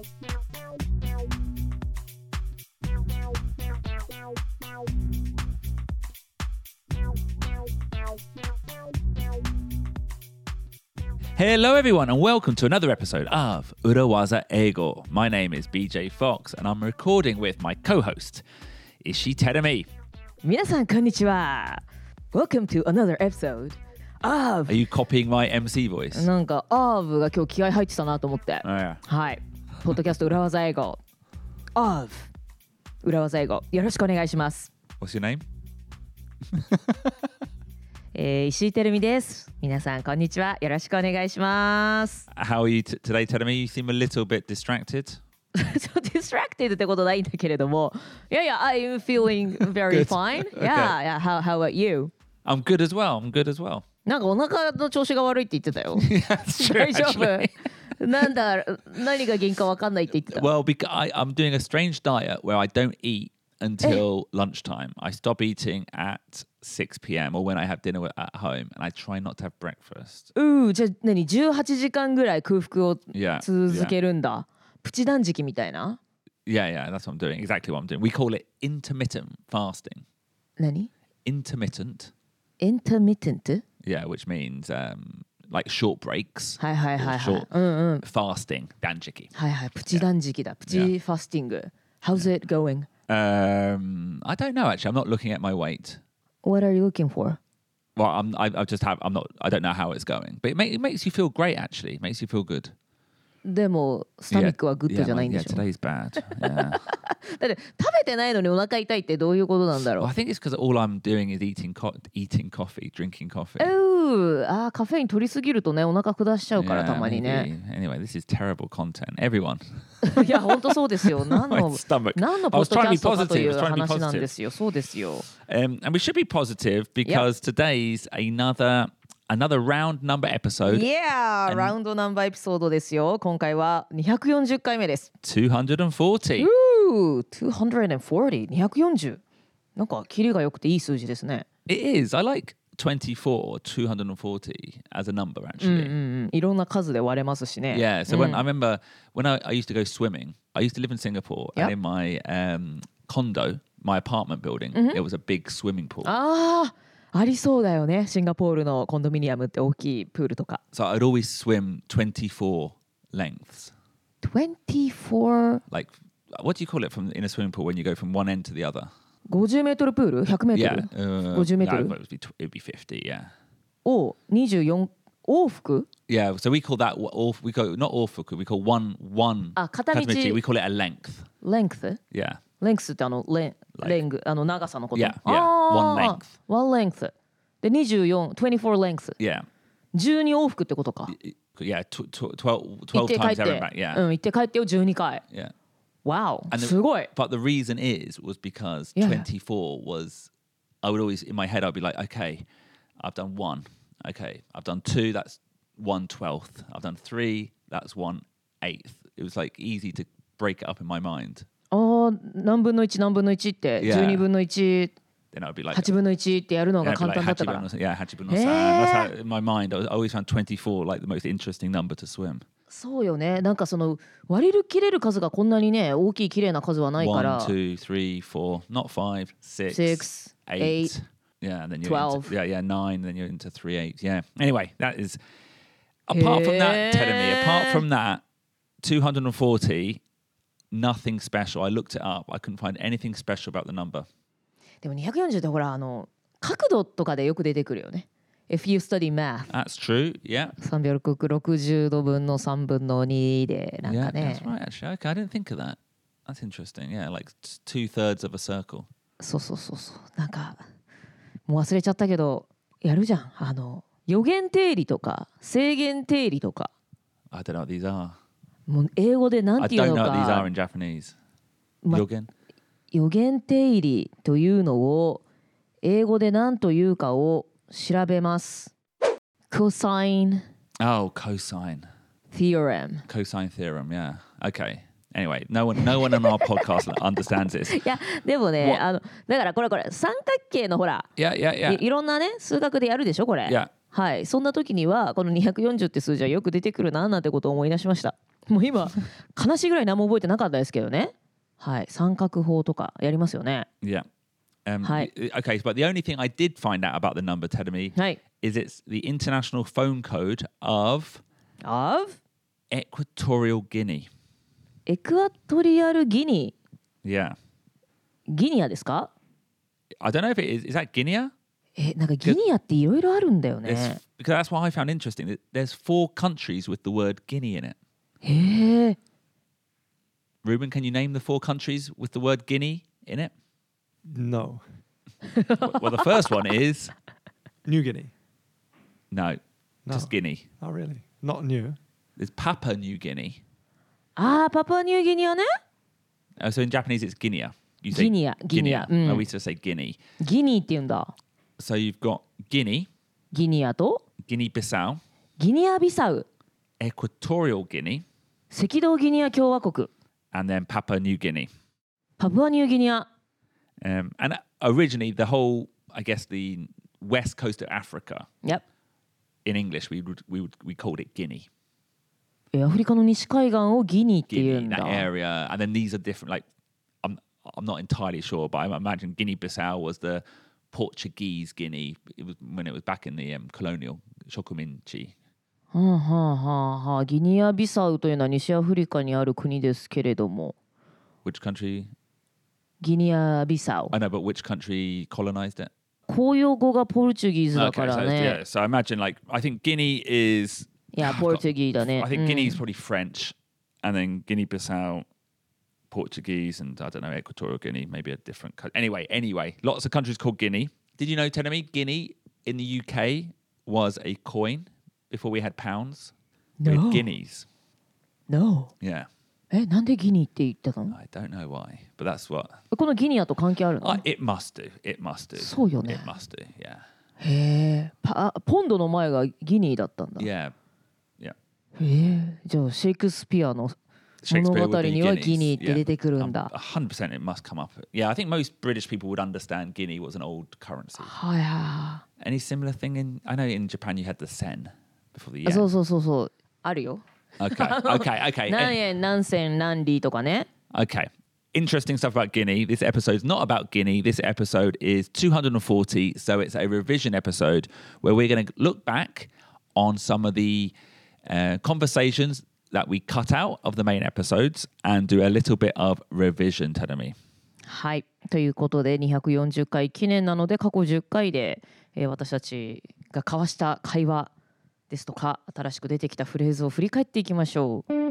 Hello everyone and welcome to another episode of Urawaza Eigo. My name is BJ Fox and I'm recording with my co-host, Ishii Terumi. 皆さんこんにちは。Welcome to another episode of Are you copying my MC voice? なんか of が今日気合入ってたなと思って。 Oh, yeah. はい。ポッドキャスト裏技英語 of 裏技英語よろしくお願いします。 What's your name? 石井てるみです。皆さんこんにちは。よろしくお願いします。 How are you today, Terumi? You seem a little bit distracted. distracted ってことないんだけれども。いやいや、I'm feeling very fine. Okay. Yeah, how about you? I'm good as well. I'm good as well. なんかお腹の調子が悪いって言ってたよ。 Yeah, that's true, 大丈 actually. 夫なんだ、何が原因か分かんないって言ってた。 Well, I'm doing a strange diet where I don't eat until lunchtime. I stop eating at 6 p.m. or when I have dinner at home, and I try not to have breakfast. じゃあ何18時間ぐらい空腹を Yeah, 続けるんだ。プチ断食みたいな。 Yeah, that's what I'm doing. Exactly what I'm doing. We call it intermittent fasting. 何 Intermittent. Intermittent? Yeah, which means like short breaks. はいはいはいはい。 Short うんうん。 fasting, danjiki. はいはい。プチ断食だ。プチファスティング。How's it going? I don't know actually. I'm not looking at my weight. What are you looking for? Well, I don't know how it's going, but it makes you feel great actually. It makes you feel good. でもスタミックはグッドじゃないんでしょ。 Yeah, today's bad. Yeah. だって食べてないのにお腹痛いってどういうことなんだろ Well, う I think it's because all I'm doing is eating coffee, drinking coffee. カフェイン取りすぎるとねお腹下しちゃうから Yeah, たまにね。 Anyway, this is terrible content. Everyone. いや本当そうですよ。何 My の stomach. 何の I ポッ was ドキ trying to ャ be ストかとい positive. う I was trying to be 話なんで positive. すよ。そうですよ。 And we should be positive because today's another round number episode. Yeah! ラウンドナンバーエピソードですよ。今回は240回目です。 240. $240 240なんかキレが良くていい数字ですね。 It is. I like 240 as a number actually. いろんな数で割れますしね。 Yeah. So I remember when I used to go swimming, I used to live in Singapore and in my condo, my apartment building, there was a big swimming pool. ありそうだよね。シンガポールのコンドミニアムって大きいプールとか。 So I'd always swim 24 lengths. 24 Like, what do you call it in a swimming pool when you go from one end to the other? 50メートルプール100メート Yeah. ル50メートル No, it'd be 50, yeah. を24往復 Yeah, so we call that, we call, not orfuku, we call one 片道 katamichi, we call it a length. length? Yeah. length ってレング長さのこと。 Yeah, one length. one length. で24 length. Yeah. 12往復ってことか。 Yeah, 12 行って帰 times って there and back, yeah. 行って帰ってを12回。 Yeah. Wow, And すごい。 But the reason was because Yeah. 24 was, I would always, in my head, I'd be like, okay, I've done 1. Okay, I've done 2, that's 1/12. I've done 3, that's 1/8. It was like easy to break it up in my mind. 何分の1何分の1って Yeah. 12分の1 Then I'd be like, 8分の1ってやるの yeah, が I'd be 簡 like 単だったから。 8分の3. That's how, in my mind, I always found 24 like the most interesting number to swim. そうよね。なんかその割り切れる数がこんなにね大きい綺麗な数はないから。 1, 2, 3, 4, not 5, 6, 6 8. Yeah, and then you're 12. Into, 9, then you're into 3, 8. Yeah. Anyway, that is apart from that, Terumi, apart from that, 240, nothing special. I looked it up. I couldn't find anything special about the number. でも240ってほら角度とかでよく出てくるよね。If you study math. That's true. Yeah. 360度分の3分の2でなん Yeah, かね。 that's right, actually. Okay, I didn't think of that. That's interesting. Yeah, like 2/3 of a circle. そう。なんかもう忘れちゃったけどやるじゃん。余弦定理とか正弦定理とか。 I don't know what these are. もう英語でなんていう I の don't know what these are か。 in Japanese. ま Yogen? 余弦定理というのを英語で何というかを調べます。Cosine Oh, cosine. theorem. Cosine theorem, yeah. Okay. Anyway, no one on our podcast understands this. いやでもねだからこれ三角形のほら Yeah, yeah, yeah. いろんなね数学でやるでしょこれ。 Yeah. はいそんな時にはこの240って数字はよく出てくるななんてことを思い出しました。 もう今悲しいぐらい何も覚えてなかったですけどね。はい、三角法とかやりますよね。 Yeah. Hi. Okay, but the only thing I did find out about the number, Tedemi, はい。 is it's the international phone code of of Equatorial Guinea. エクアトリアルギニ Yeah. ギニアですか？ I don't know if it is that Guinea? なんかギニアっていろいろあるんだよ There's, ね。 because that's what I found interesting. There's 4 countries with the word Guinea in it. へえ。 Ruben, can you name the 4 countries with the word Guinea in it? No. Well, the first one is New Guinea. no, No. just Guinea. Oh, really? Not new. There's Papua New Guinea. ああ、パプアニューギニアね。 So in Japanese, it's Guinea. You say Guinea, Guinea. Oh, we used to say Guinea. ギニーって言うんだ。 So you've got Guinea, ギニアと Guinea-Bissau, ギニアビサウ、 Equatorial Guinea, 赤道ギニア共和国、 and then Papua New Guinea. パプアニューギニア。 And originally, the whole, I guess, the west coast of Africa, Yep. in English, we called it Guinea. アフリカの西海岸をギニーって言う Guinea, ん that だ。 area, and then these are different. Like, I'm not entirely sure, but I imagine Guinea-Bissau was the Portuguese Guinea. It was when it was back in the colonial Shokuminchi. はあはあはあはあ。ギニアビサウというのは西アフリカにある国ですけれども、 Which country? ギニアビサウ。 I know, but which country colonized it? 公用語がポルチュギーズだか Okay, ら so ね。 yeah, so I imagine I think Guinea is. いや、ポルチュギーだね。 I think Guinea is probably French, and then Guinea-Bissau, Portuguese, and I don't know, Equatorial Guinea, maybe a different country. Anyway, lots of countries called Guinea. Did you know, Tenemi, Guinea in the UK was a coin before we had pounds? We No. had guineas. No. Yeah, なんでギニーって言ってたの？ I don't know why, but that's what. このギニアと関係あるの？ It must do. It must do. そうよね。 It must do. Yeah. へえ。ポンドの前がギニーだったんだ。 Yeah. Yeah. へえ。じゃあシェイクスピアの Shakespeare 物 would 語 be には Guineas. ギニーって出てくるんだ。 100% it must come up. Yeah, I think most British people would understand Guinea was an old currency. はいは Any similar thing I know in Japan you had the sen before the い。そ yen. うそうそうそう。あるよ。 Okay. 何円何銭何里とかね。 Okay. Interesting stuff about Guinea. This episode's not about Guinea. This episode is 240, so it's a revision episode where we're going to look back on some of the conversations that we cut out of the main episodes and do a little bit of revision, Tadami. はい。ということで240回記念なので過去10回で、私たちが交わした会話ですとか新しく出てきたフレーズを振り返っていきましょう。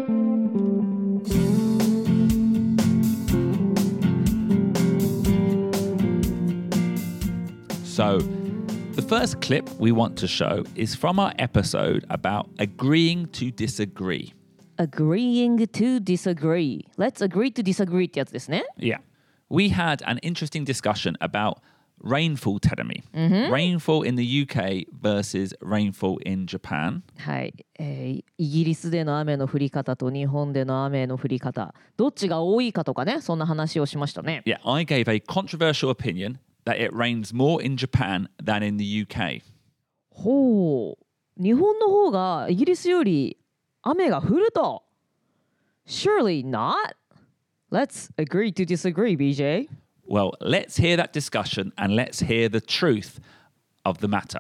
So, the first clip we want to show is from our episode about agreeing to disagree. Agreeing to disagree. Let's agree to disagree ってやつですね。 Yeah. We had an interesting discussion about rainfall, Tadami. Rainfall in the UK versus rainfall in Japan. はい、イギリスでの雨の降り方と日本での雨の降り方どっちが多いかとかねそんな話をしましたね。 Yeah, I gave a controversial opinion that it rains more in Japan than in the UK. ほう日本の方がイギリスより雨が降ると Surely not. Let's agree to disagree, BJ. Well, let's hear that discussion and let's hear the truth of the matter.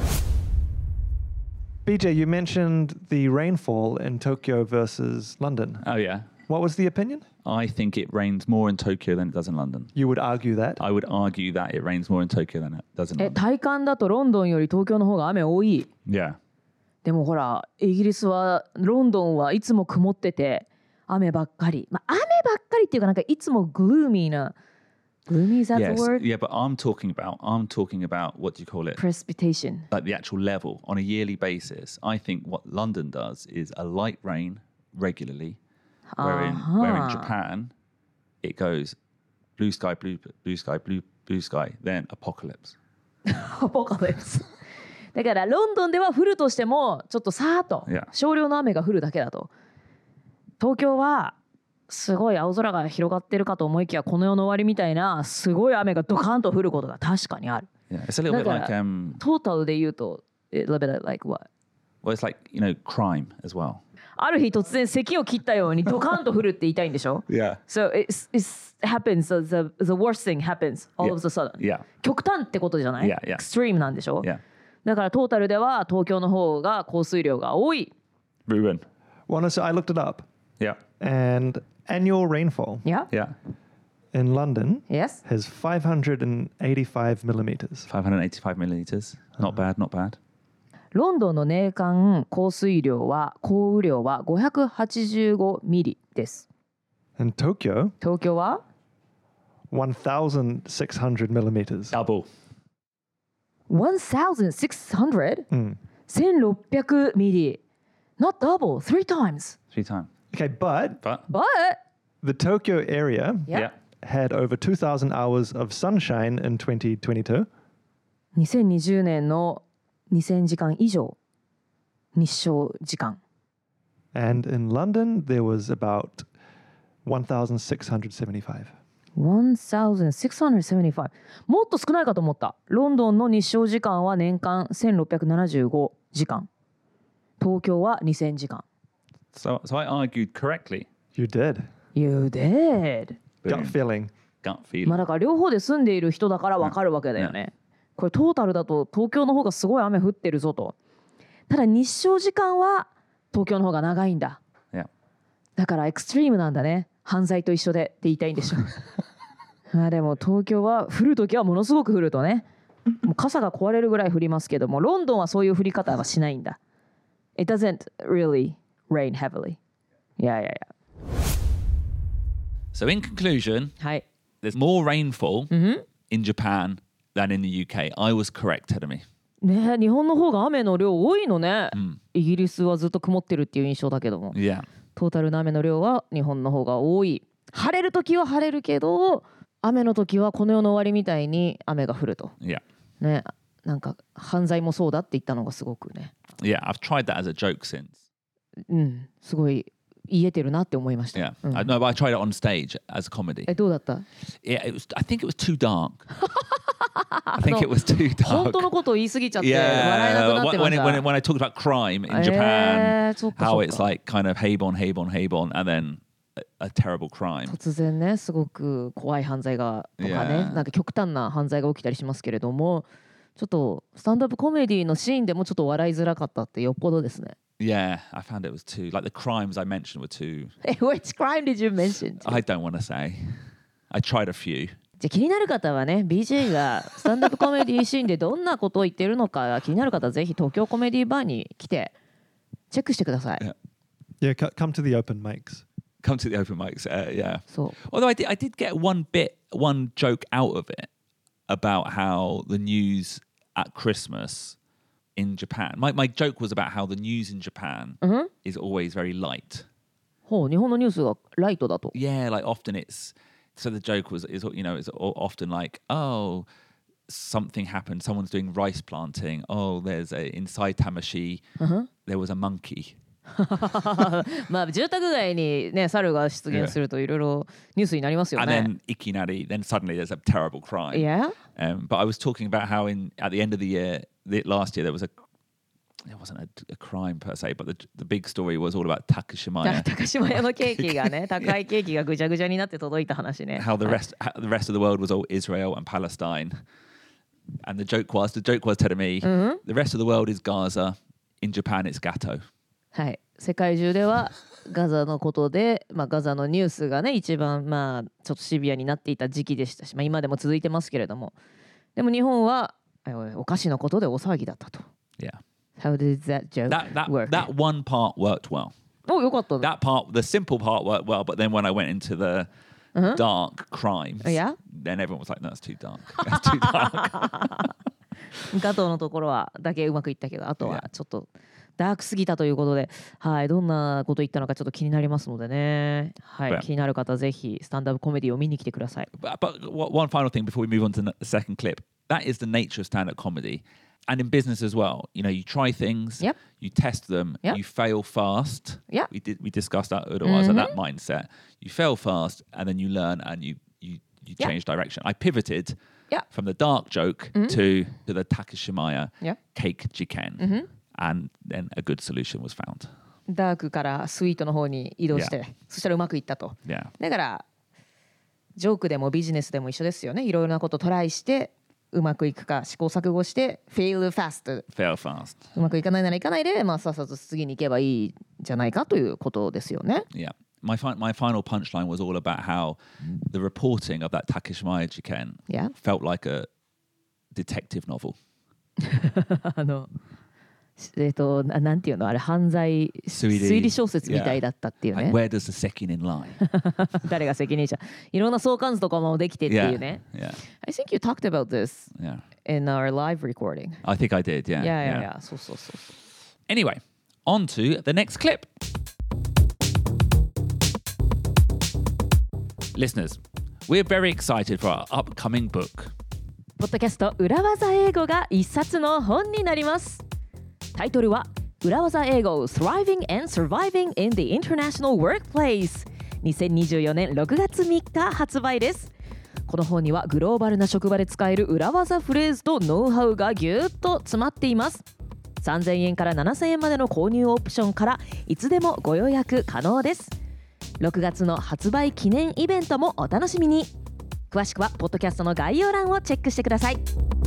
BJ, you mentioned the rainfall in Tokyo versus London. Oh, yeah. What was the opinion? I think it rains more in Tokyo than it does in London. You would argue that. I would argue that it rains more in Tokyo than it does in London. 体感だとロンドンより東京の方が雨多い。 Yeah. でもほらイギリスはロンドンはいつも曇ってて雨ばっかり。まあ雨ばっかりっていうかなんかいつもグルーミーな。Gloomy, is that Yes, the word? yeah, but I'm talking about what do you call it? Precipitation. Like the actual level on a yearly basis. I think what London does is a light rain regularly, where in Japan it goes blue sky, blue sky, blue sky, then apocalypse. アポカリプス。だからロンドンでは降るとしてもちょっとさーっと Yeah. 少量の雨が降るだけだと。東京はすごい青空が広がってるかと思いきやこの世の終わりみたいなすごい雨がドカンと降ることが確かにある。 Yeah, it's a little bit like トータルで言うと、a little bit like what? well, it's like crime as well. ある日突然咳を切ったようにドカンと降るって言いたいんでしょ Yeah. So it happens, the worst thing happens all of a sudden. Yeah. 極端ってことじゃない Yeah, yeah. Extreme なんでしょ Yeah. だからトータルでは東京の方が降水量が多い。 Ruben. Well, I looked it up, Yeah. and annual rainfall Yeah? Yeah. in London Yes? has 585 millimeters. 585 milliliters. Not bad, not bad. ロンドンの年間降雨量は585ミリです。 In Tokyo, 東京は 1,600 millimeters. Double. 1600? 1600ミリ Not double, 3 times. 3 times. Okay, but But But the Tokyo area Yeah. had over 2,000 hours of sunshine in 2022. 2020年の2000時間以上日照時間 And in London, there was about 1,675. 1675もっと少ないかと思った。ロンドンの日照時間は年間1675時間、東京は2000時間。 so I argued correctly. You did. You did. Gut Boom. feeling. Gut ま feeling. あだから両方で住んでいる人だから分かるわけだよね。これトータルだと東京の方がすごい雨降ってるぞと。ただ日照時間は東京の方が長いんだ。 Yeah. だからエクストリームなんだね。犯罪と一緒でって言いたいんでしょ。まあでも東京は降るときはものすごく降るとね、もう傘が壊れるぐらい降りますけども、ロンドンはそういう降り方はしないんだ。It doesn't really rain heavily. Yeah, yeah, yeah. So in conclusion, はい。 there's more rainfall in Japan than in the UK. I was correct, Tedemi. ねえ、日本の方が雨の量多いのね。イギリスはずっと曇ってるっていう印象だけども、 Yeah. トータルの雨の量は日本の方が多い。晴れるときは晴れるけど、雨のときはこの世の終わりみたいに雨が降ると。 Yeah. ね、なんか犯罪もそうだって言ったのがすごくね、 Yeah, I've tried that as a joke since. すごい言えてるなって思いました。 Yeah. I know, but I tried it on stage as a comedy. どうだった？ Yeah, I think it was too dark. I think it was too 本 dark. 当のことを言い過ぎちゃって笑えなく Yeah, なってま when した when I talked about crime in Japan, そっか how そっ it's か。 like kind of Habon, and then a terrible crime. 突然ね、すごく怖い犯罪がとかね、 Yeah. なんか極端な犯罪が起きたりしますけれども、ちょっとスタンドアップコメディのシーンでもちょっと笑いづらかったってよっぽどですね。 Yeah, I found it was too like the crimes I mentioned were too. Which crime did you mention? I don't want to say. I tried a few. じゃあ気になる方はね、BJ がスタンドアップコメディシーンでどんなことを言ってるのか気になる方はぜひ東京コメディバーに来てチェックしてください。 Yeah, come to the open mics. Come to the open mics. Yeah. そう。 Although I did get one joke out of it about how the news at Christmas in Japan. My joke was about how the news in Japan is always very light. ほう、日本のニュースがライトだと。 Yeah, like often it's so the joke is it's often like, oh, something happened, someone's doing rice planting. Oh, there's inside Tamashi, there was a monkey. まあ住宅街にね猿が出現するといろいろニュースになりますよ And ね。 then ikinari, then suddenly there's a terrible crime. Yeah. But I was talking about how at the end of the year, last year, there wasn't a crime per se, but the big story was all about Takashimaya. 高島屋のケーキがね、高いケーキがぐちゃぐちゃになって届いた話ね。 How the rest of the world was all Israel and Palestine. And the joke was telling me, the rest of the world is Gaza. In Japan, it's Gato. はい、世界中ではガザのことで、まあ、ガザのニュースがね一番まあちょっとシビアになっていた時期でしたし、まあ、今でも続いてますけれども、でも日本はお菓子のことで大騒ぎだったと。 Yeah. How did that joke work? That one part worked well. お、よかったね。 That part, the simple part worked well, but then when I went into the dark crimes, Yeah? then everyone was like, no, that's too dark. That's too dark. ガトーのところはだけうまくいったけど、あとはちょっとダークすぎたということで、はい、どんなこと言ったのかちょっと気になりますのでね、はい、 Yeah. 気になる方ぜひスタンダップコメディを見に来てください。 But one final thing before we move on to the second clip. That is the nature of stand-up comedy. And in business as well. You know, you try things, Yep. you test them, Yep. you fail fast. Yep. We discussed that otherwise, that mindset. You fail fast and then you learn and you Yep. change direction. I pivoted Yep. from the dark joke to the Takashimaya Yep. cake jiken. And then a good solution was found. ダークからスイートの方に移動して、 Yeah. そしたらうまくいったと。 Yeah. だからジョークでもビジネスでも一緒ですよね。いろいろなことトライしてうまくいくか、試行錯誤して fail fast、 Fail fast. うまくいかないならいかないで、まあ、さっさと次に行けばいいんじゃないかということですよね。 Yeah. My final punchline was all about how the reporting of that Takeshimaya Jiken Yeah. felt like a detective novel. あのなんていうのあれ、犯罪推理小説みたいだったっていうね。 Like, where does the sekinin lie? 誰が責任者、いろんな相関図とかもできてっていうね。 Yeah. I think you talked about this Yeah. in our live recording. I think I did. Yeah. Yeah. そうそうそう。 Anyway, on to the next clip. Listeners, we're very excited for our upcoming book. ポッドキャスト裏技英語が一冊の本になります。タイトルは裏技英語 Thriving and Surviving in the International Workplace、 2024年6月3日発売です。この本にはグローバルな職場で使える裏技フレーズとノウハウがぎゅっと詰まっています。3000円から7000円までの購入オプションからいつでもご予約可能です。6月の発売記念イベントもお楽しみに。詳しくはポッドキャストの概要欄をチェックしてください。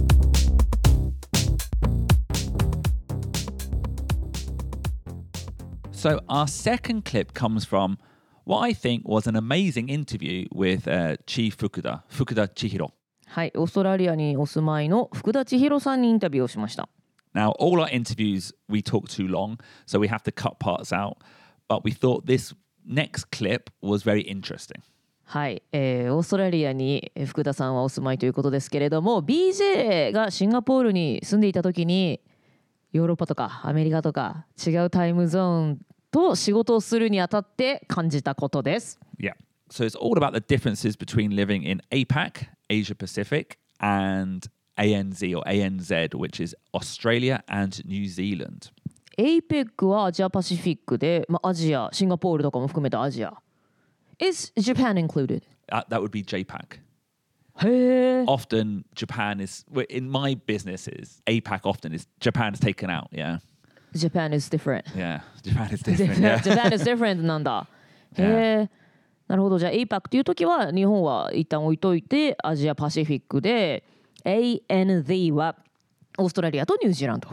So our second clip comes from what I think was an amazing interview with Chief Fukuda Chihiro. はい、オーストラリアにお住まいの福田千尋さんにインタビューをしました。 Now, all our interviews, we talk too long, so we have to cut parts out. But we thought this next clip was very interesting. はい、オーストラリアに福田さんはお住まいということですけれども、 BJ がシンガポールに住んでいた時にヨーロッパとかアメリカとか違うタイムゾーンと仕事をするにあたって感じたことです。 Yeah. So it's all about the differences between living in APAC, Asia Pacific, and ANZ or ANZ, which is Australia and New Zealand. APEC はアジアパシフィックで、まあ、アジア、シンガポールとかも含めたアジア。Is Japan included? That would be JPAC. へえ。 Often Japan is, in my businesses, APAC often is, Japan's taken out, yeah. Japan is different. Yeah, Japan is different, yeah. Japan is different なんだ。へえ。なるほど。じゃあ APAC っていう時は日本は一旦置いといてアジアパシフィックで ANZ はオーストラリアとニュージーランド。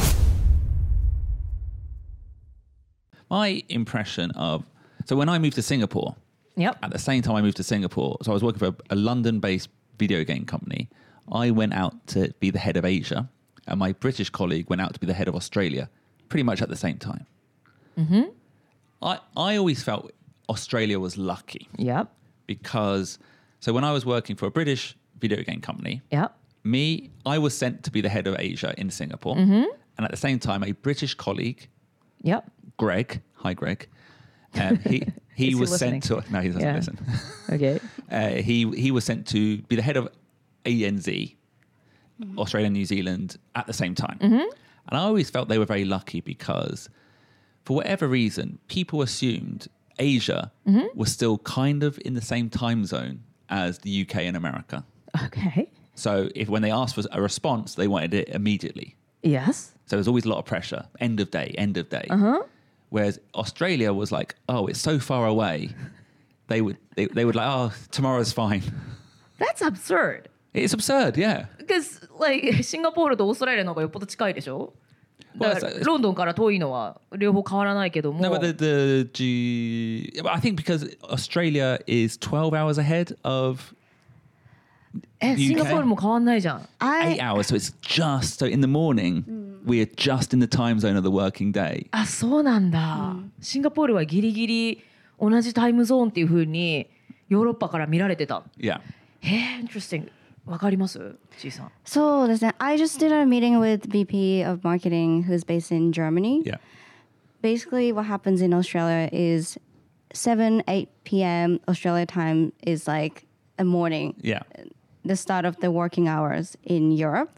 My impression of, so when I moved to Singapore, Yep. at the same time I moved to Singapore, so I was working for a London-based video game company. I went out to be the head of Asia, and my British colleague went out to be the head of Australia, pretty much at the same time. Mm-hmm. I always felt Australia was lucky Yep. because, so when I was working for a British video game company, Yep. I was sent to be the head of Asia in Singapore, Mm-hmm. and at the same time, a British colleague, Yep. Greg, hi Greg, he Is he was listening? sent to, no, he doesn't Yeah. listen. Okay. He was sent to be the head of ANZ, Australia and New Zealand, at the same time. Mm-hmm. And I always felt they were very lucky because, for whatever reason, people assumed Asia was still kind of in the same time zone as the UK and America. Okay. So when they asked for a response, they wanted it immediately. Yes. So there's always a lot of pressure. End of day, end of day. Uh-huh. Whereas Australia was like, oh, it's so far away. They would like, oh, tomorrow's fine. That's absurd. It's absurd, yeah. Because like シンガポールとオーストラリアの方がよっぽど近いでしょ。だから Well, ロンドンから遠いのは両方変わらないけども。 No, but I think because Australia is 12 hours ahead of シンガポールも変わんないじゃん。 8 hours. So it's just, so in the morning, we are just in the time zone of the working day. あ、そうなんだ。シンガポールはギリギリ同じタイムゾーンっていう風にヨーロッパから見られてた。 Yeah. へえ、interesting。わかります？ちいさん。 そうですね。I just did a meeting with VP of marketing who's based in Germany. Yeah. Basically, what happens in Australia is 7-8 p.m. Australia time is like a morning. Yeah. The start of the working hours in Europe.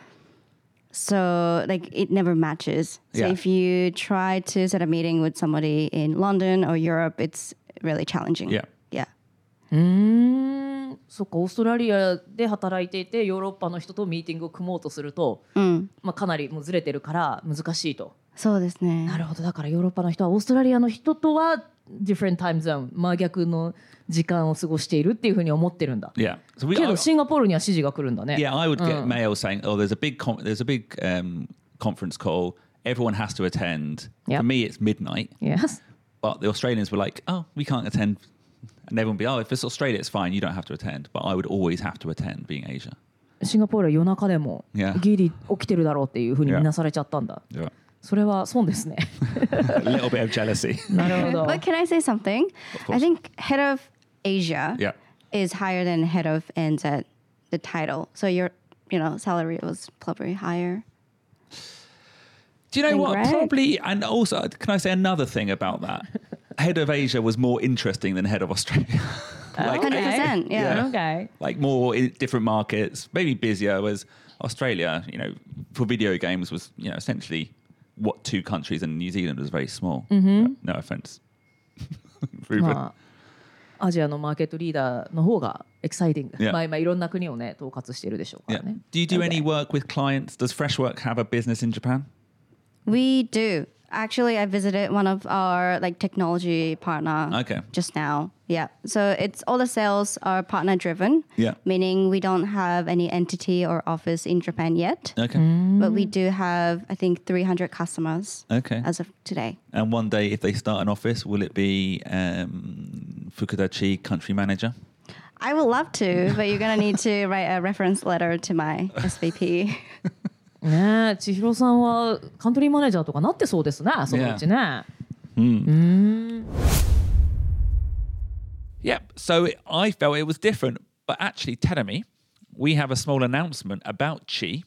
So like it never matches. So Yeah. if you try to set a meeting with somebody in London or Europe, it's really challenging. Yeah. Yeah. そっかオーストラリアで働いていてヨーロッパの人とミーティングを組もうとすると、かなりもうずれてるから難しいと。 そうですね。 なるほど。だからヨーロッパの人はオーストラリアの人とは different time zone 真逆の時間を過ごしているっていうふうに思ってるんだ。 Yeah. So けどシンガポールには指示が来るんだね。 Yeah, I would get mail saying, "Oh, there's a big conference call. Everyone has to attend." Yep. For me, it's midnight. Yes. But the Australians were like, "Oh, we can't attend," and everyone would be, "Oh, if it's Australia, it's fine. You don't have to attend." But I would always have to attend, being Asia. シンガポールは夜中でも Yeah. ギリ起きてるだろうっていうふうに見なされちゃったんだ。 Yeah. それは損ですね。 A little bit of jealousy. なるほど。 But can I say something? course. I think head of Asia Yeah. is higher than head of NZ, the title. So your, salary was probably higher. Do you know what? Greg? Probably, and also, can I say another thing about that? Head of Asia was more interesting than head of Australia. Like, 100%. Yeah. Okay. like more in different markets, maybe busier. Was Australia, for video games was, essentially what two countries, and New Zealand was very small. No offense. Ruben. まあアジアのマーケットリーダーの方がエキサイティング。 Yeah. まあいろんな国をね統括しているでしょうか Yeah. らね。 Do you do Okay. any work with clients? Does Freshwork have a business in Japan? We do. Actually, I visited one of our technology partner Okay. just now. Yeah. So it's all the sales are partner driven. Yeah. Meaning we don't have any entity or office in Japan yet. Okay. But we do have, I think, 300 customers Okay. as of today. And one day, if they start an office, will it be Fukudachi country manager? I would love to, but you're going to need to write a reference letter to my SVP. ねえ千尋さんはカントリーマネージャーとかなってそうですねそのうちね。 Yep. So I felt it was different. But actually, Teremi, we have a small announcement about Chi.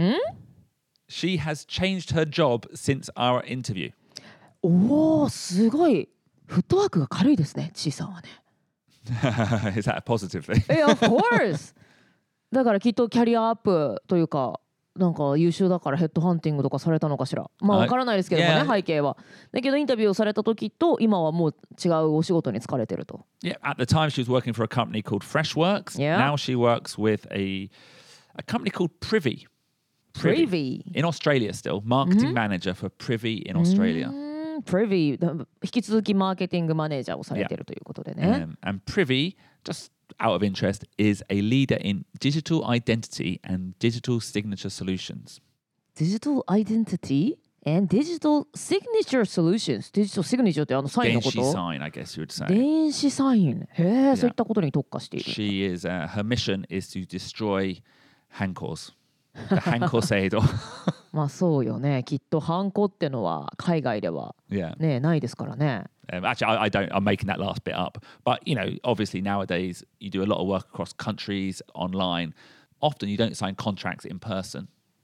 She has changed her job since our interview. おおすごいフットワークが軽いですねちいさんはね。 Is that a positive thing? Of course だからきっとキャリアアップというかなんか優秀だからヘッドハンティングとかされたのかしらまあわからないですけどもね、 Yeah. 背景はだけどインタビューをされた時と今はもう違うお仕事に就かれてると。 Yeah. At the time, she was working for a company called Freshworks. Yeah. Now she works with a company called Privy. Privy In Australia still. Marketing manager for Privy in Australia. Privy 引き続きマーケティングマネージャーをされてるということでね。 And Privy, just out of interest, is a leader in digital identity and digital signature solutions. Digital Identity and Digital Signature Solutions。デジタルシグニチャーってサインのこ Denshi と sign, I guess you would say. 電子サイン。へえ、そういったことに特化している。 She is, her mission is to destroy hankors. The hankor seido. まあそうよね。きっとハンコってのは海外では Yeah. ねないですからね。 Actually, I don't. I'm making that last bit up. But obviously nowadays you do a lot of work across countries, online. Often you don't sign contracts in person.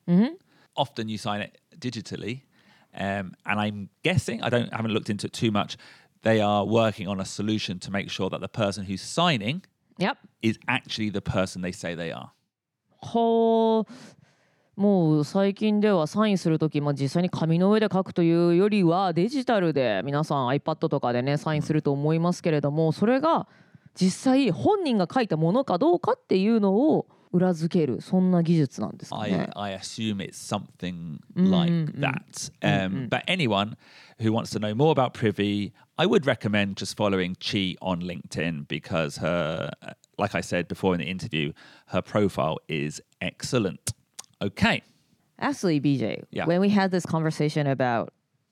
Often you sign it digitally. And I'm guessing I haven't looked into it too much. They are working on a solution to make sure that the person who's signing Yep. is actually the person they say they are. はあ。もう最近ではサインするとき、実際に紙の上で書くというよりはデジタルで皆さん iPad とかでねサインすると思いますけれども、それが実際本人が書いたものかどうかっていうのを裏付けるそんな技術なんですかね。 I assume it's something like that. But anyone who wants to know more about Privy, I would recommend just following Chi on LinkedIn because her, like I said before in the interview, her profile is excellent. Okay. Actually, BJ, Yeah. when we had this conversation about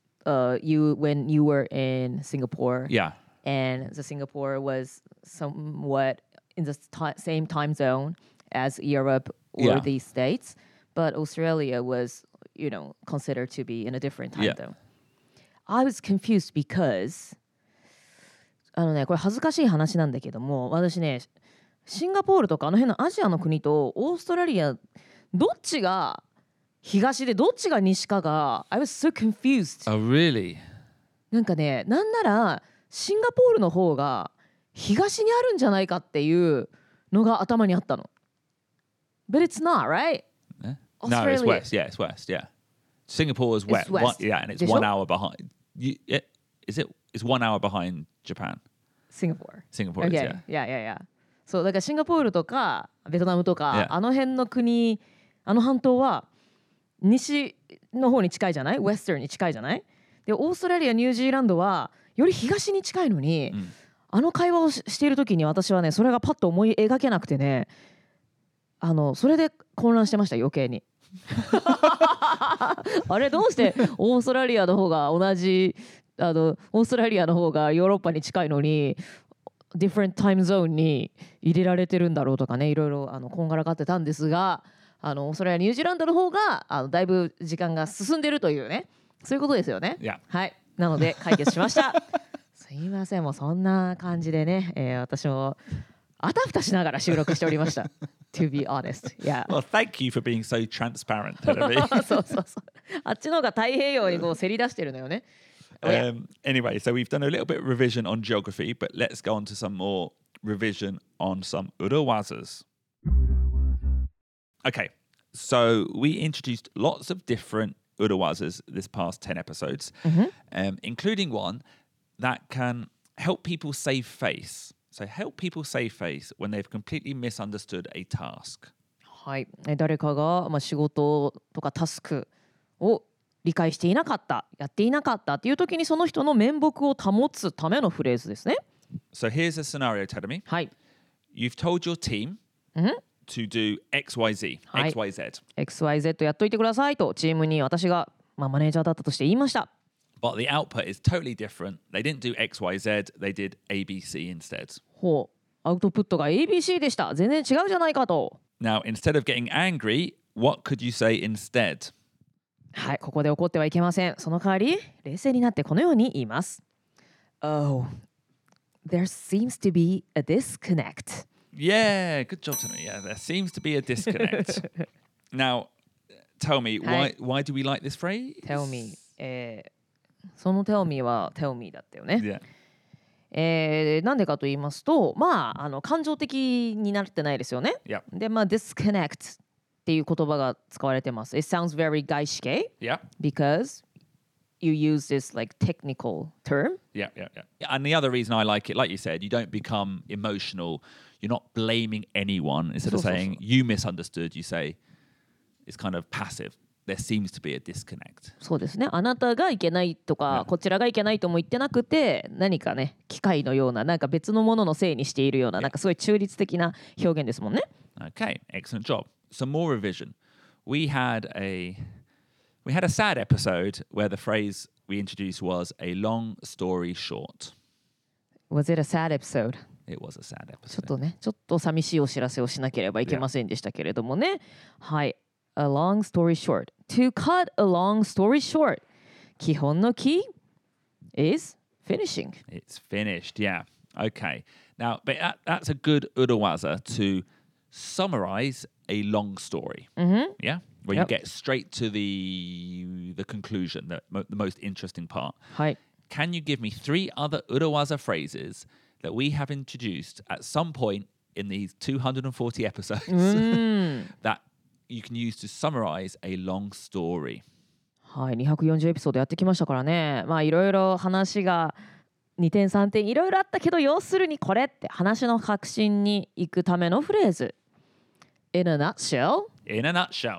you when you were in Singapore, Yeah. and the Singapore was somewhat in the same time zone as Europe or Yeah. the States, but Australia was, considered to be in a different time Yeah. zone. I was confused because これ恥ずかしい話なんだけども、私ね、シンガポールとかあの辺のアジアの国とオーストラリアどっちが東でどっちが西かが I was so confused. Oh, really? なんかね、なんならシンガポールの方が東にあるんじゃないかっていうのが頭にあったの。But it's not, right? No, it's Australia- west. Yeah, it's west. Yeah. Singapore is west. west. Yeah, and it's Is 1 it? hour behind. Is it? It's 1 hour behind Japan. Singapore. Singapore is, Okay. yeah. Yeah. そうだからシンガポールとかベトナムとか、 Yeah. あの辺の国、あの半島は西の方に近いじゃない、ウェスタンに近いじゃない。でオーストラリアニュージーランドはより東に近いのに、あの会話をしている時に私はねそれがパッと思い描けなくてね、それで混乱してました余計に。あれどうしてオーストラリアの方が同じオーストラリアの方がヨーロッパに近いのにdifferent time zone に入れられてるんだろうとかね、いろいろこんがらがってたんですが、オーストラリアニュージーランドの方がだいぶ時間が進んでるというね、そういうことですよね。 Yeah. はい、なので解決しました。すいません、もうそんな感じでね、私もあたふたしながら収録しておりました。To be honest, yeah. Well, thank you for being so transparent, Teremi. そうそうそう。あっちの方が太平洋にこうせり出してるのよね。 Anyway, so we've done a little bit of revision on geography, but let's go on to some more revision on some urawazas. Okay, so we introduced lots of different urawazas this past 10 episodes, including one that can help people save face. So help people save face when they've completely misunderstood a task. はい、誰かが、仕事とかタスクを理解していなかった、やっていなかったっていう時にその人の面目を保つためのフレーズですね。 So here's a scenario, Teremi. はい。 You've told your team to do XYZ, Hi. XYZ. XYZ やっといてくださいとチームに私が、マネージャーだったとして言いました。 But the output is totally different. They didn't do XYZ, they did ABC instead. ほう、アウトプットが ABC でした。全然違うじゃないかと。 Now, instead of getting angry, what could you say instead? はい、ここで怒ってはいけません。その代わり冷静になってこのように言います。Oh, there seems to be a disconnect. Yeah, good job, Tony. Yeah, there seems to be a disconnect. Now, tell me, Hi. why do we like this phrase? Tell me. その tell me は tell me だったよね。 Yeah. なんでかと言いますと、感情的になってないですよね。 Yeah. で、disconnect っていう言葉が使われてます。It sounds very 外資系 Yeah. because you use this like technical term. Yeah. And the other reason I like it, like you said, you don't become emotional. You're not blaming anyone. Instead of saying you misunderstood, you say it's kind of passive. There seems to be a disconnect. そうですね。あなたがいけないとか、こちらがいけないとも言ってなくて、何かね、機械のような、なんか別のもののせいにしているような、なんかすごい中立的な表現ですもんね。 Okay, excellent job. Some more revision. We had a sad episode where the phrase we introduced was a long story short. Was it a sad episode? It was a sad ちょ episode. っとね、ちょっと寂しいお知らせをしなければいけませんでしたけれどもね。はい。A long story short. To cut a long story short. 基本のキー is finishing. It's finished, yeah. Okay. Now, but that's a good urawaza to summarize a long story. Yeah? Where you Yep. get straight to the conclusion, the most interesting part. はい。 Can you give me 3 other urawaza phrases that we have introduced at some point in these 240 episodes that you can use to summarize a long story? はい、240エピソードやってきましたからね。いろいろ話が2点3点いろいろあったけど、要するにこれって話の核心に行くためのフレーズ。In a nutshell. In a nutshell.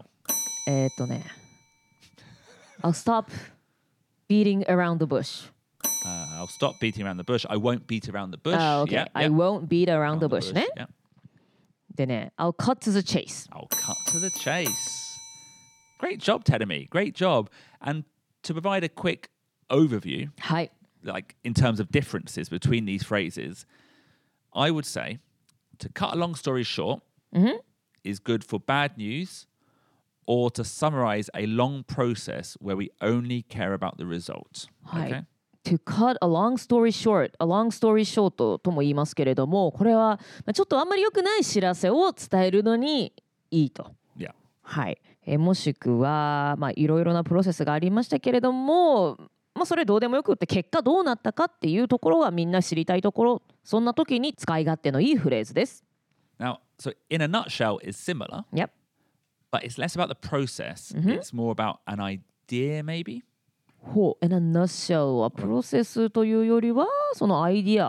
I'll stop beating around the bush. I'll stop beating around the bush. I won't beat around the bush. Okay. I won't beat around the bush ね。 Yeah. でね、I'll cut to the chase. I'll cut to the chase. Great job, Tedemi. Great job. And to provide a quick overview, はい。 like in terms of differences between these phrases, I would say to cut a long story short is good for bad news or to summarize a long process where we only care about the result. はい。 Okay? To cut a long story short, a long story short とも言いますけれども、これはちょっとあんまり良くない知らせを伝えるのにいいと。 Yeah. はい。もしくは、いろいろなプロセスがありましたけれども、それどうでもよくって結果どうなったかっていうところがみんな知りたいところ、そんな時に使い勝手のいいフレーズです。 Now, so in a nutshell is similar, Yep. but it's less about the process. It's more about an idea, maybe. ほう、in a nutshell はプロセスというよりはそのアイディア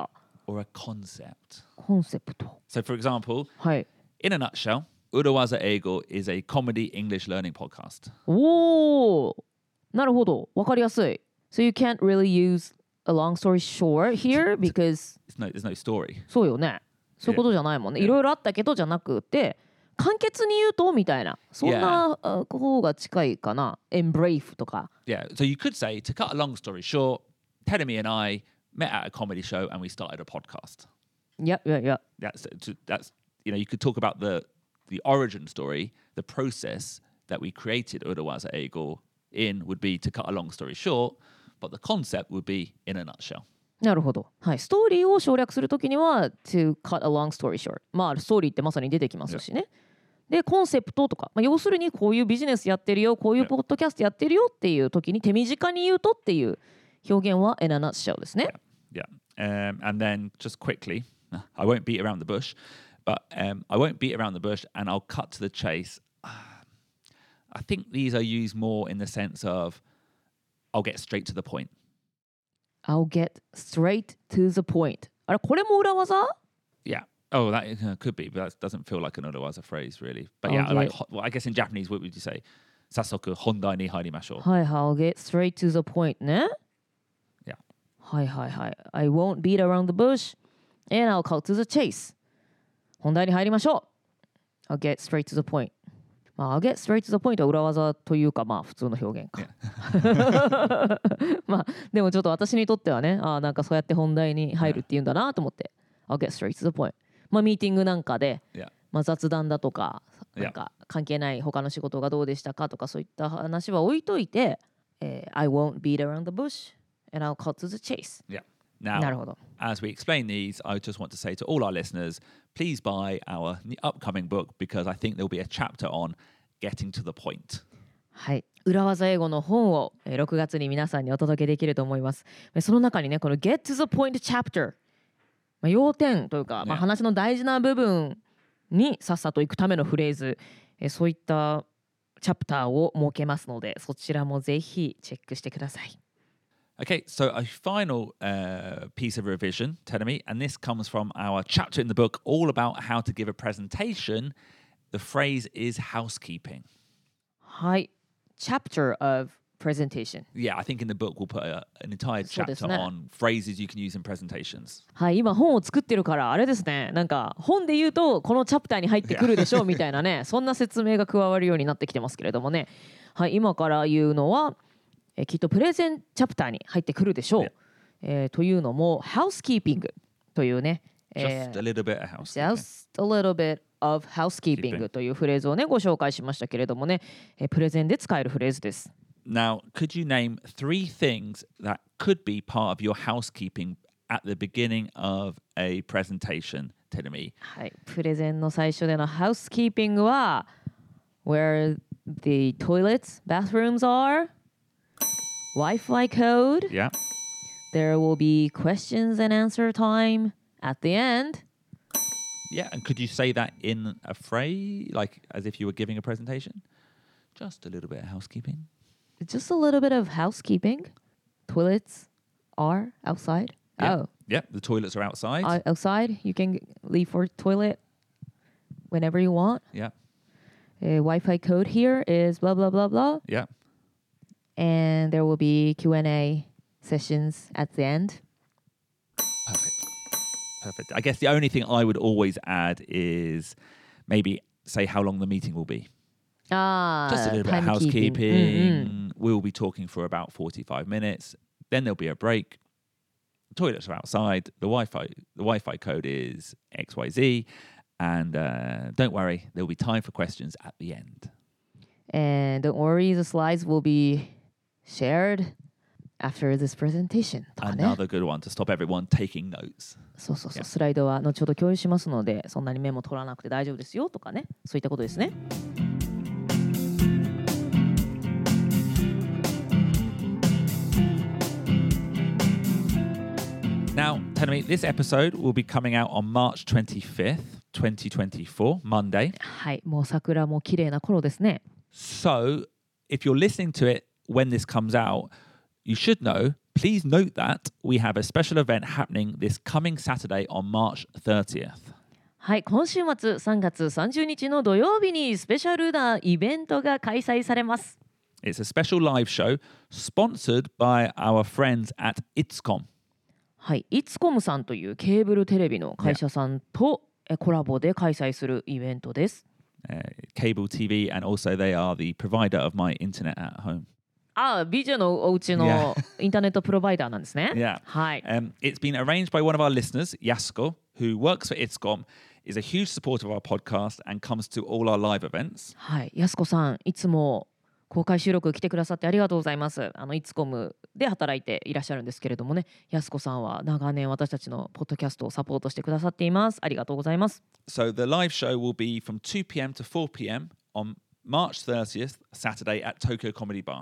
or a concept. コンセプト。 So, for example, はい。 in a nutshell, Urawaza Eigo is a comedy English learning podcast. おお、なるほど。わかりやすい。So you can't really use a long story short here because There's no story. そうよね。そういうことじゃないもんね。いろいろあったけどじゃなくて、簡潔に言うとみたいな。そんな方が近いかな。embrace とか。 Yeah. So you could say, to cut a long story short, Teremi and I met at a comedy show and we started a podcast. いやいやいや。 That's you could talk about the origin story, the process that we created Urawaza Eigo in would be to cut a long story short, but the concept would be in a nutshell. なるほど。はい。ストーリーを省略するときには to cut a long story short。まあストーリーってまさに出てきますしね。で、コンセプトとか、要するにこういうビジネスやってるよ、こういうポッドキャストやってるよっていうときに手短に言うとっていう表現は in a nutshell ですね。 Yeah. And then just quickly, I won't beat around the bush, but I won't beat around the bush and I'll cut to the chase. I think these are used more in the sense of I'll get straight to the point. I'll get straight to the point. あれ、これも裏技 Yeah. Oh, that could be, but that doesn't feel like an Urawaza phrase, really. But yeah, Okay. well, I guess in Japanese, what would you say? Sasoku hondai ni harimashou. はいはい。I'll get straight to the point ね。 Yeah. はいはいはい。I won't beat around the bush and I'll cut to the chase. 本題に入りましょう。I'll get straight to the point. まあ、I'll get straight to the point は裏技というか、まあ、普通の表現か。まあ、でもちょっと私にとってはね、なんかそうやって本題に入るっていうんだなと思って、I'll get straight to the point。まあ、ミーティングなんかで、 Yeah. まあ、雑談だとか、 Yeah. なんか関係ない他の仕事がどうでしたかとかそういった話は置いといて、I won't beat around the bush and I'll cut to the chase。 Yeah. なる Now, ほど。 as we explain these, I just want to say to all our listeners, please buy our upcoming book because I think there'll be a chapter on getting to the point. はい、裏技英語の本を6月に皆さんにお届けできると思います。その中にね、この Get to the point chapter、要点というか、話の大事な部分にさっさと行くためのフレーズ、そういったチャプターを設けますので、そちらもぜひチェックしてください。 Okay, so a final piece of revision, Teremi, and this comes from our chapter in the book all about how to give a presentation. The phrase is housekeeping. はい、Chapter of presentation。 Yeah, I think in the book we'll put an entire そうで chapter すね。 on phrases you can use in presentations. はい、今本を作ってるからあれですね、なんか本で言うとこのチャプターに入ってくるでしょうみたいなね、そんな説明が加わるようになってきてますけれどもね。はい、今から言うのはきっとプレゼンチャプターに入ってくるでしょう。というのも housekeeping というね、 Just a little bit of housekeeping. just a little bit of housekeeping というフレーズをねご紹介しましたけれどもね、プレゼンで使えるフレーズです。 Now, could you name 3 things that could be part of your housekeeping at the beginning of a presentation, Teremi? はい、プレゼンの最初での housekeeping は where the toilets, bathrooms are, Wi-Fi code, Yeah. there will be questions and answer time at the end. Yeah, and could you say that in a phrase, like as if you were giving a presentation? Just a little bit of housekeeping. Just a little bit of housekeeping. Toilets are outside. Yeah. Oh, Yeah, the toilets are outside. outside. You can leave for toilet whenever you want. Yeah, Wi-Fi code here is blah blah blah blah, yeah. and there will be Q&A sessions at the end. Perfect. I guess the only thing I would always add is maybe say how long the meeting will be. Just a little bit of housekeeping. We'll be talking for about 45 minutes. Then there'll be a break. The toilets are outside. The Wi-Fi code is XYZ. And don't worry, there'll be time for questions at the end. And don't worry, the slides will be shared after this presentation とかね。 Another good one to stop everyone taking notes. そうそうそう、スライドは後ほど共有しますので、そんなにメモ取らなくて大丈夫ですよとかね、そういったことですね。 Now, Teremi, this episode will be coming out on March 25th, 2024, Monday. はい、もう桜も綺麗な頃ですね。 So, if you're listening to it when this comes out, you should know Please note that we have a special event happening this coming Saturday on March 30th. はい、今週末3月30日の土曜日にスペシャルなイベントが開催されます。 It's a special live show sponsored by our friends at ITSCOM. はい、イツコムさんというケーブルテレビの会社さんとコラボで開催するイベントです。 Cable TV, and also they are the provider of my internet at home. ビジェのお家のインターネットプロバイダーなんですね。 Yeah. はい。 It's been arranged by one of our listeners, Yasko, who works for ITSCOM, is a huge supporter of our podcast and comes to all our live events. はい、やすこさんいつも公開収録来てくださってありがとうございます。イツコムで働いていらっしゃるんですけれどもね、やすこさんは長年私たちのポッドキャストをサポートしてくださっています。ありがとうございます。 So the live show will be from 2 p.m. to 4 p.m. on March 30th, Saturday at Tokyo Comedy Bar.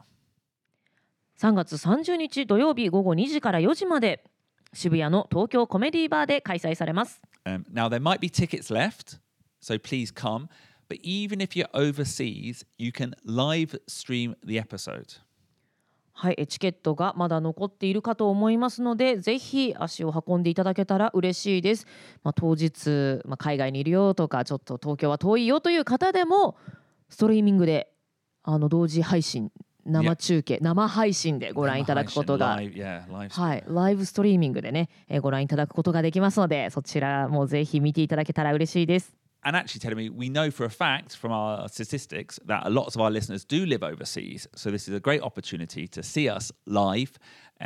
3月30日土曜日午後2時から4時まで渋谷の東京コメディバーで開催されます。 Now there might be tickets left, so please come. But even if you're overseas, you can live stream the episode. はい、チケットがまだ残っているかと思いますので、ぜひ足を運んでいただけたら嬉しいです。当日、海外にいるよとか、ちょっと東京は遠いよという方でも、ストリーミングで同時配信、生中継、生配信でご覧いただくことが、はい、ライブストリーミングでね、ご覧いただくことができますので、そちらもぜひ見ていただけたら嬉しいです。 And actually, telling me, we know for a fact from our statistics that lots of our listeners do live overseas. So this is a great opportunity to see us live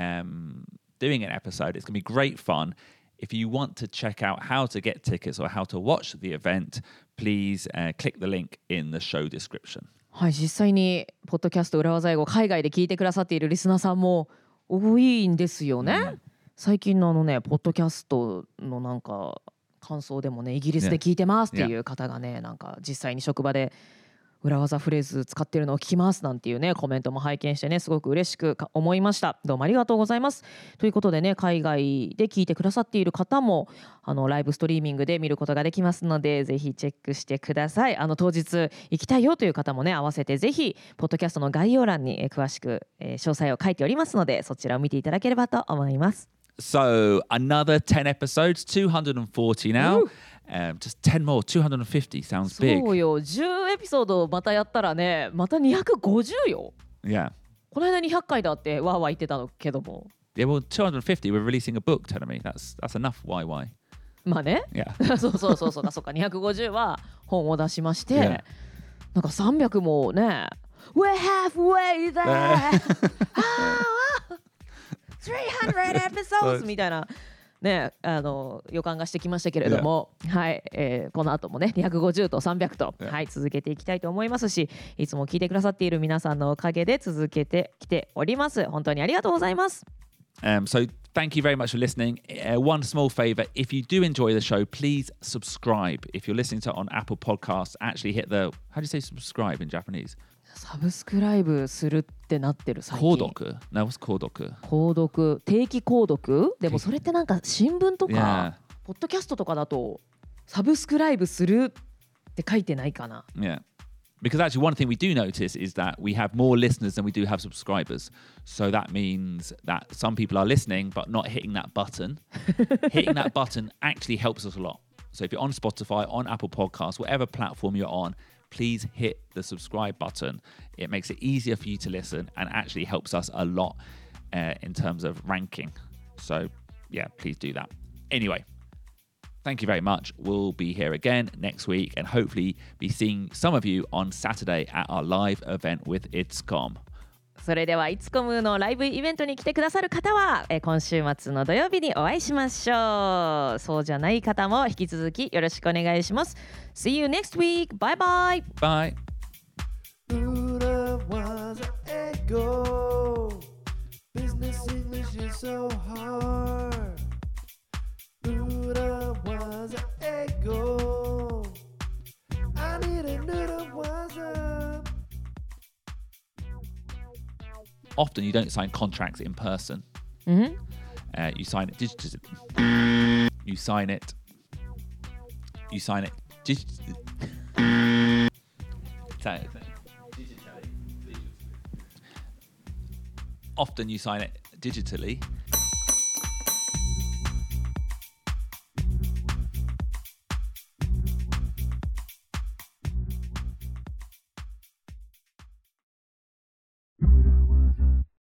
doing an episode. It's going to be great fun. If you want to check out how to get tickets or how to watch the event, please click the link in the show description. はい、実際にポッドキャスト裏技英語海外で聞いてくださっているリスナーさんも多いんですよね。最近のポッドキャストのなんか感想でもね、イギリスで聞いてますっていう方がね、なんか実際に職場で裏技フレーズ使ってるのを聞きますなんていうねコメントも拝見してね、すごく嬉しく思いました。どうもありがとうございます。ということでね、海外で聞いてくださっている方もライブストリーミングで見ることができますので、ぜひチェックしてください。当日行きたいよという方もね、合わせてぜひポッドキャストの概要欄に詳しく詳細を書いておりますので、そちらを見ていただければと思います。 So another 10 episodes, 240 now. Just 10 more, 250 sounds big. そうよ、10エピソードまたやったらね、また250よ。 Yeah. この間200回だってわーわー言ってたのけども。 Yeah, well, 250, we're releasing a book, telling me. That's enough, why? まあね。 Yeah. そうか、250は本を出しまして、 Yeah. なんか300もね、We're halfway there! 300 episodes! みたいなね、予感がしてきましたけれども、はい、この後もね250と300と、はい、続けていきたいと思いますし、いつも聞いてくださっている皆さんのおかげで続けてきております。本当にありがとうございます。 So thank you very much for listening. One small favor, if you do enjoy the show, please subscribe. If you're listening to it on Apple Podcasts, actually hit the, how do you say subscribe in Japanese? サブスクライブするってなってる最近。 購読 No, what's 購読購読、定期購読でもそれってなんか新聞とか、 Yeah. ポッドキャストとかだとサブスクライブするって書いてないかな。 Yeah. Because actually one thing we do notice is that we have more listeners than we do have subscribers. So that means that some people are listening but not hitting that button. Hitting that button actually helps us a lot. So if you're on Spotify, on Apple Podcasts, whatever platform you're on, please hit the subscribe button. It makes it easier for you to listen and actually helps us a lot in terms of ranking. So yeah, please do that. Anyway, thank you very much. We'll be here again next week and hopefully be seeing some of you on Saturday at our live event with ITSCOM. それではイツコムのライブイベントに来てくださる方は今週末の土曜日にお会いしましょう。そうじゃない方も引き続きよろしくお願いします。See you next week. Bye bye. Bye. Buddha was an ego. Business English is so hard. Buddha was an ego. I need a noodle was a. Often you don't sign contracts in person. Mm-hmm. You sign it digitally. You sign it digitally. often you sign it digitally,